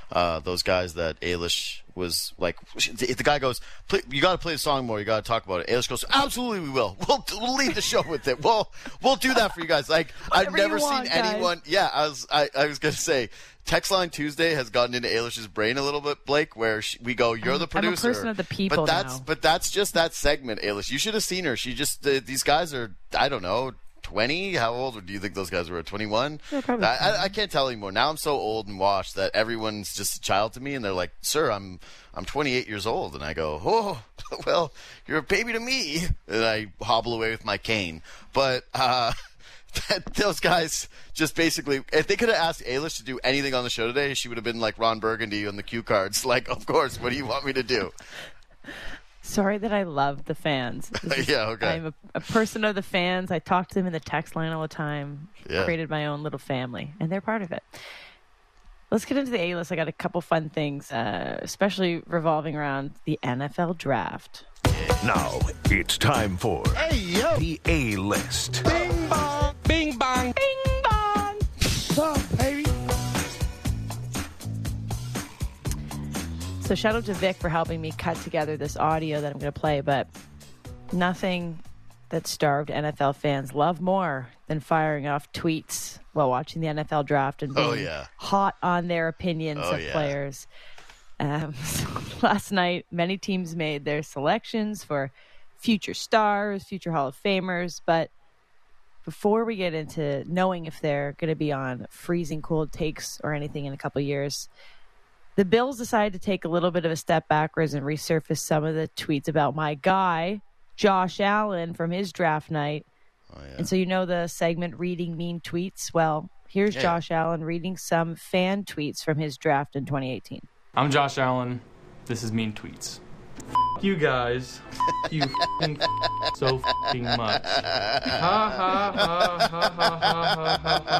Speaker 1: those guys that Ailish was like, the guy goes, you got to play the song more. You got to talk about it. Ailish goes, absolutely, we will. We'll lead the show with it. We'll do that for you guys. Like, I've never seen anyone. Yeah, I was gonna say, Text Line Tuesday has gotten into Ailish's brain a little bit, Blake, where we go, you're the producer.
Speaker 2: I'm a person of the people
Speaker 1: but that's just that segment, Ailish. You should have seen her. She just these guys are, I don't know, 20? How old do you think those guys were? 21?
Speaker 2: Yeah, probably.
Speaker 1: I can't tell anymore. Now I'm so old and washed that everyone's just a child to me, and they're like, sir, I'm 28 years old. And I go, oh, well, you're a baby to me. And I hobble away with my cane. But those guys just basically, if they could have asked Ailish to do anything on the show today, she would have been like Ron Burgundy on the cue cards. Like, of course, what do you want me to do?
Speaker 2: Sorry that I love the fans.
Speaker 1: Yeah, okay.
Speaker 2: I'm a person of the fans. I talk to them in the text line all the time.
Speaker 1: Yeah.
Speaker 2: Created my own little family, and they're part of it. Let's get into the A-list. I got a couple fun things, especially revolving around the NFL draft.
Speaker 5: Now it's time for the A-list.
Speaker 6: Bing bong, bing bong,
Speaker 2: Bing bong!
Speaker 6: what's up, baby?
Speaker 2: So shout out to Vic for helping me cut together this audio that I'm going to play, but nothing that starved NFL fans love more than firing off tweets while watching the NFL draft and being hot on their opinions of players. So last night, many teams made their selections for future stars, future Hall of Famers, but before we get into knowing if they're going to be on freezing cold takes or anything in a couple years, the Bills decided to take a little bit of a step backwards and resurface some of the tweets about my guy, Josh Allen, from his draft night. Oh, yeah. And so you know the segment Reading Mean Tweets? Well, here's Josh Allen reading some fan tweets from his draft in 2018.
Speaker 7: I'm Josh Allen. This is Mean Tweets. F*** you guys. You f***ing so f***ing much. Ha ha ha ha ha ha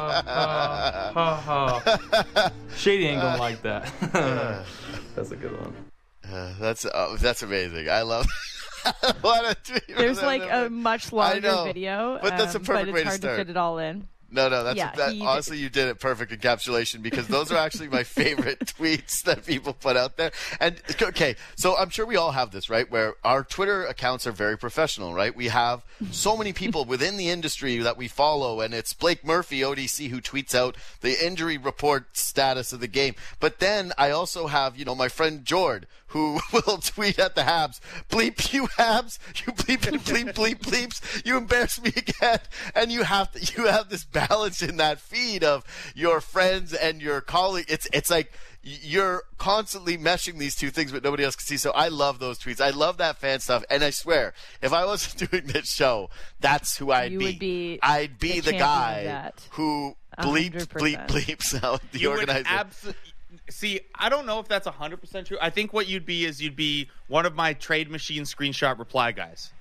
Speaker 7: ha ha ha ha. Shady ain't gonna like that. That's a good one.
Speaker 1: That's amazing. I love what a tweet.
Speaker 2: There's like a much longer video,
Speaker 1: but that's a perfect way to start.
Speaker 2: But it's hard to fit it all in.
Speaker 1: No, honestly, you did it perfect encapsulation, because those are actually my favorite tweets that people put out there. And okay, so I'm sure we all have this, right? Where our Twitter accounts are very professional, right? We have so many people within the industry that we follow, and it's Blake Murphy, ODC, who tweets out the injury report status of the game. But then I also have, my friend Jord, who will tweet at the Habs, bleep you Habs, you bleep and bleep bleeps, you embarrass me again. And you have this balance in that feed of your friends and your colleagues. It's like you're constantly meshing these two things, but nobody else can see. So I love those tweets. I love that fan stuff. And I swear, if I wasn't doing this show, that's who I'd be. I'd be the guy who bleeps out the organizer.
Speaker 3: See, I don't know if that's 100% true. I think what you'd be one of my trade machine screenshot reply guys.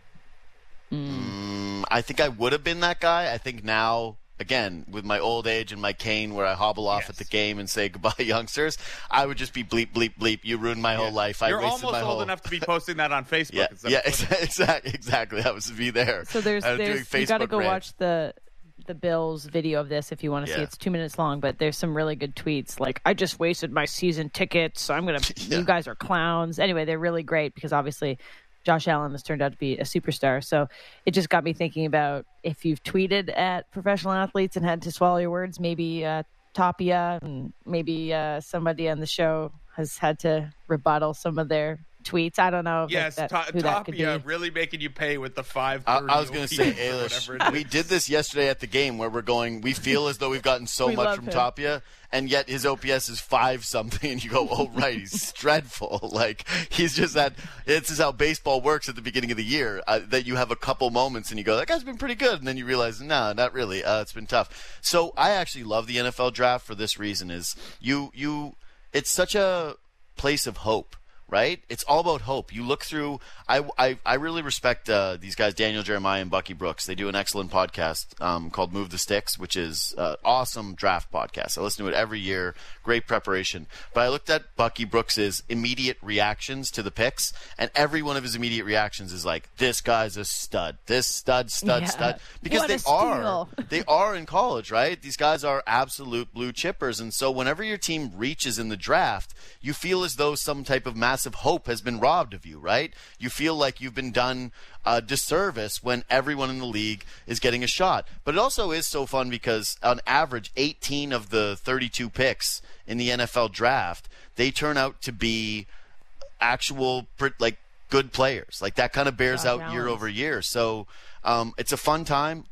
Speaker 1: I think I would have been that guy. I think now, again, with my old age and my cane where I hobble off at the game and say goodbye, youngsters, I would just be bleep, bleep, bleep. You ruined my whole life.
Speaker 3: You're almost old enough to be posting that on Facebook.
Speaker 1: Exactly. That was me there.
Speaker 2: So there's you got to go watch the Bills video of this if you want to see. It's 2 minutes long, but there's some really good tweets like, I just wasted my season tickets, so I'm gonna you guys are clowns. Anyway, they're really great because obviously Josh Allen has turned out to be a superstar. So it just got me thinking about if you've tweeted at professional athletes and had to swallow your words, maybe Tapia and maybe somebody on the show has had to rebuttal some of their tweets. I don't know.
Speaker 3: Yes, Tapia really making you pay with the 530.
Speaker 1: I was going to say, Ailish, we did this yesterday at the game where we feel as though we've gotten so much from Tapia, and yet his OPS is 5-something, and you go, oh, right, he's dreadful. Like, he's just that. This is how baseball works at the beginning of the year, that you have a couple moments and you go, that guy's been pretty good, and then you realize, no, not really. It's been tough. So I actually love the NFL draft for this reason is it's such a place of hope, right? It's all about hope. You look through. I really respect these guys, Daniel Jeremiah and Bucky Brooks. They do an excellent podcast called Move the Sticks, which is an awesome draft podcast. I listen to it every year. Great preparation. But I looked at Bucky Brooks's immediate reactions to the picks, and every one of his immediate reactions is like, "This guy's a stud. This stud." Because they are in college, right? These guys are absolute blue chippers, and so whenever your team reaches in the draft, you feel as though some type of massive hope has been robbed of you, right? You feel like you've been done a disservice when everyone in the league is getting a shot. But it also is so fun because on average, 18 of the 32 picks in the NFL draft, they turn out to be actual, like, good players. Like, that kind of bears out year over year. So it's a fun time.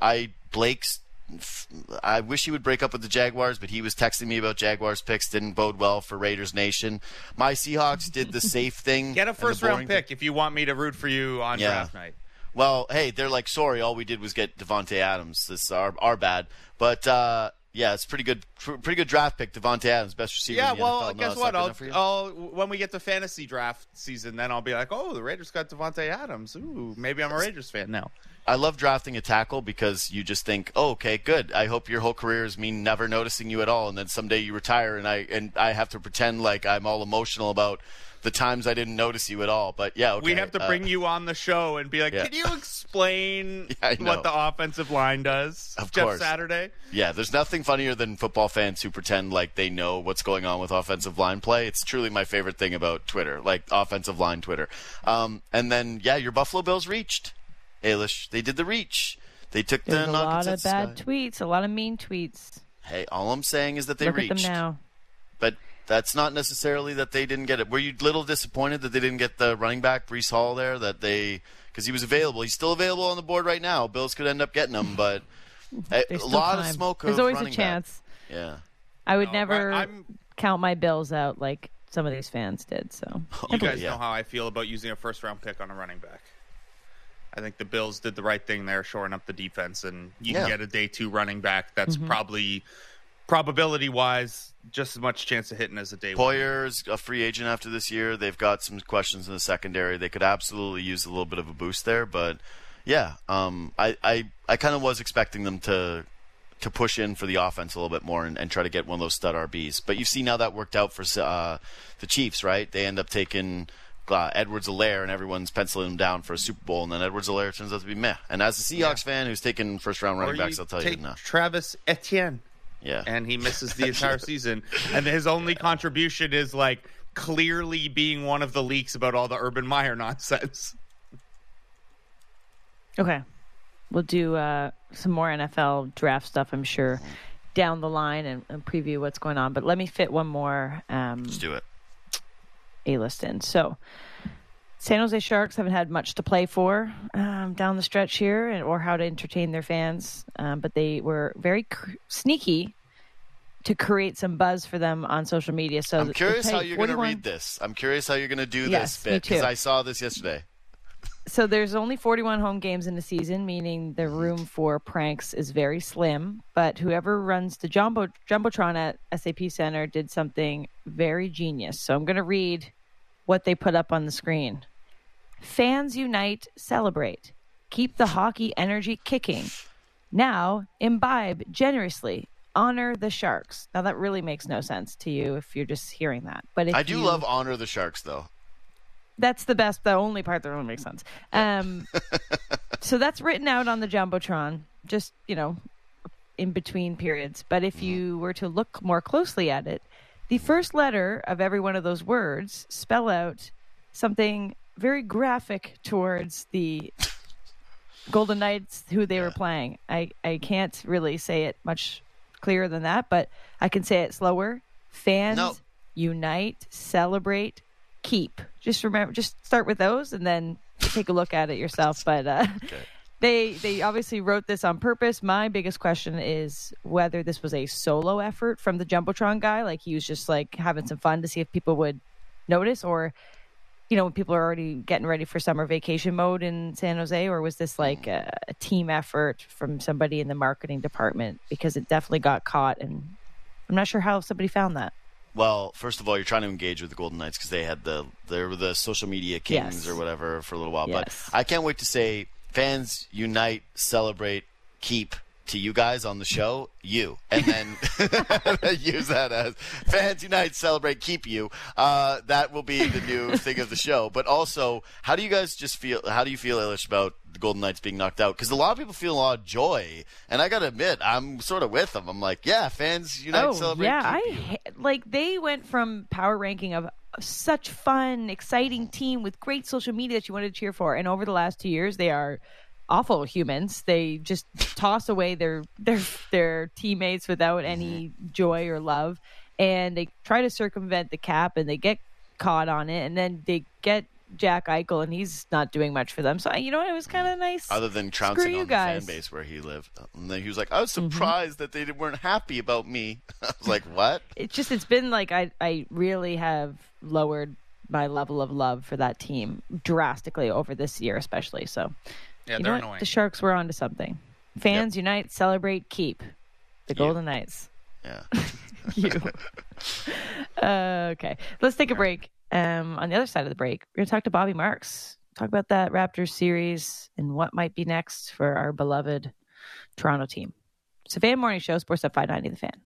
Speaker 1: I wish he would break up with the Jaguars, but he was texting me about Jaguars picks. Didn't bode well for Raiders Nation. My Seahawks did the safe thing.
Speaker 3: Get a first-round pick if you want me to root for you on draft night.
Speaker 1: Well, hey, they're like, sorry, all we did was get Devontae Adams. This is our bad. But, it's pretty good draft pick, Devontae Adams, best receiver in the NFL.
Speaker 3: Guess what? When we get to fantasy draft season, then I'll be like, oh, the Raiders got Devontae Adams. Ooh, maybe I'm a Raiders fan now.
Speaker 1: I love drafting a tackle because you just think, oh, okay, good. I hope your whole career is me never noticing you at all, and then someday you retire, and I have to pretend like I'm all emotional about the times I didn't notice you at all. But yeah, okay.
Speaker 3: We have to bring you on the show and be like, can you explain what the offensive line does?
Speaker 1: Of
Speaker 3: Jeff
Speaker 1: course.
Speaker 3: Saturday?
Speaker 1: Yeah, there's nothing funnier than football fans who pretend like they know what's going on with offensive line play. It's truly my favorite thing about Twitter, like offensive line Twitter. And then, your Buffalo Bills reached. Ailish, they did the reach. They took the
Speaker 2: non-consensus. There's a lot of bad tweets, a lot of mean tweets.
Speaker 1: Hey, all I'm saying is that they reached.
Speaker 2: Look at them now.
Speaker 1: But that's not necessarily that they didn't get it. Were you a little disappointed that they didn't get the running back, Breece Hall, there? Because he was available. He's still available on the board right now. Bills could end up getting him, but a lot of smoke.
Speaker 2: There's always a chance.
Speaker 1: Back. Yeah.
Speaker 2: I would never count my Bills out like some of these fans did. So
Speaker 3: you guys know how I feel about using a first-round pick on a running back. I think the Bills did the right thing there, shoring up the defense, and you can get a day 2 running back that's probably, probability-wise, just as much chance of hitting as a day 1.
Speaker 1: Poyer's a free agent after this year. They've got some questions in the secondary. They could absolutely use a little bit of a boost there, but I kind of was expecting them to push in for the offense a little bit more and try to get one of those stud RBs. But you see now that worked out for the Chiefs, right? They end up taking Edwards-Helaire, and everyone's penciling him down for a Super Bowl, and then Edwards-Helaire turns out to be meh. And as a Seahawks fan who's taken first-round running backs, I'll tell you no.
Speaker 3: Travis Etienne.
Speaker 1: Yeah.
Speaker 3: And he misses the entire season. And his only contribution is, like, clearly being one of the leaks about all the Urban Meyer nonsense.
Speaker 2: Okay. We'll do some more NFL draft stuff, I'm sure, down the line and preview what's going on. But let me fit one more.
Speaker 1: Let's do it.
Speaker 2: A-list in. So, San Jose Sharks haven't had much to play for down the stretch here, or how to entertain their fans, but they were very sneaky to create some buzz for them on social media. So
Speaker 1: I'm curious how you're going to read this. I'm curious how you're going to do this bit, because I saw this yesterday.
Speaker 2: So there's only 41 home games in the season, meaning the room for pranks is very slim. But whoever runs the Jumbotron at SAP Center did something very genius. So I'm going to read what they put up on the screen. Fans unite, celebrate. Keep the hockey energy kicking. Now, imbibe generously. Honor the Sharks. Now, that really makes no sense to you if you're just hearing that. But if
Speaker 1: I do love honor the Sharks, though.
Speaker 2: That's the only part that really makes sense. So that's written out on the Jumbotron, just, in between periods. But if you were to look more closely at it, the first letter of every one of those words spell out something very graphic towards the Golden Knights, who they were playing. I can't really say it much clearer than that, but I can say it slower. Fans unite, celebrate, keep. Just start with those and then take a look at it yourself. But They obviously wrote this on purpose. My biggest question is whether this was a solo effort from the Jumbotron guy, like he was just like having some fun to see if people would notice, or when people are already getting ready for summer vacation mode in San Jose, or was this like a team effort from somebody in the marketing department? Because it definitely got caught, and I'm not sure how somebody found that.
Speaker 1: Well, first of all, you're trying to engage with the Golden Knights because they were the social media kings or whatever for a little while.
Speaker 2: Yes.
Speaker 1: But I can't wait to say, fans unite, celebrate, keep to you guys on the show, you, and then use that as fans unite, celebrate, keep you. That will be the new thing of the show. But also, how do you guys just feel? How do you feel, Eilish, about the Golden Knights being knocked out? Because a lot of people feel a lot of joy, and I got to admit, I'm sort of with them. I'm like, yeah, fans unite, celebrate, keep you.
Speaker 2: They went from power ranking of such fun, exciting team with great social media that you wanted to cheer for, and over the last 2 years, they are awful humans. They just toss away their teammates without any joy or love, and they try to circumvent the cap, and they get caught on it, and then they get Jack Eichel, and he's not doing much for them. So it was kind of nice.
Speaker 1: Other than trouncing on the fan base where he lived, and then he was like, "I was surprised that they weren't happy about me." I was like, "What?" It's
Speaker 2: been like I really have lowered my level of love for that team drastically over this year, especially. So.
Speaker 3: Yeah, they're annoying.
Speaker 2: The Sharks were onto something. Fans unite, celebrate, keep. The Golden Knights.
Speaker 1: Yeah.
Speaker 2: You. Okay. Let's take a break. On the other side of the break, we're going to talk to Bobby Marks. Talk about that Raptors series and what might be next for our beloved Toronto team. It's a Fan Morning Show, Sportsnet 590 The Fan.